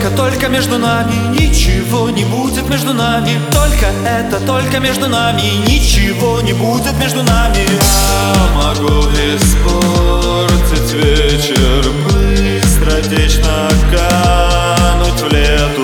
только между нами, ничего не будет между нами. Только между нами, ничего не будет между нами. Я могу испортить вечер, быстротечно кануть в лету.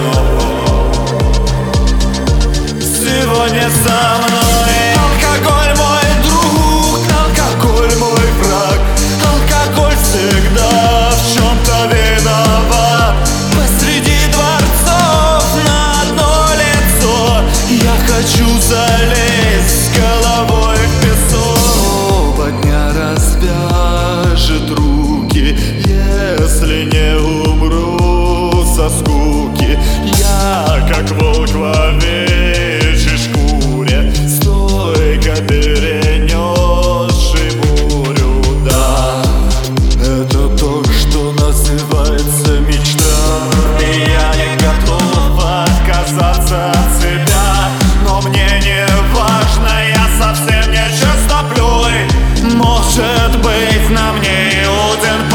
Сегодня со мной алкоголь мой друг, алкоголь мой враг. Алкоголь всегда в чем-то виноват. Посреди дворцов на одно лицо я хочу залезть с головой в песок. Оба дня развяжет руки, если не умру со скуки. Я как волк в овечьей шкуре, стойко перенесший бурю. Да, это то, что называется мечта. И я не готов отказаться от себя, но мне не важно, я совсем не чистоплюй. Может быть, на мне Иудин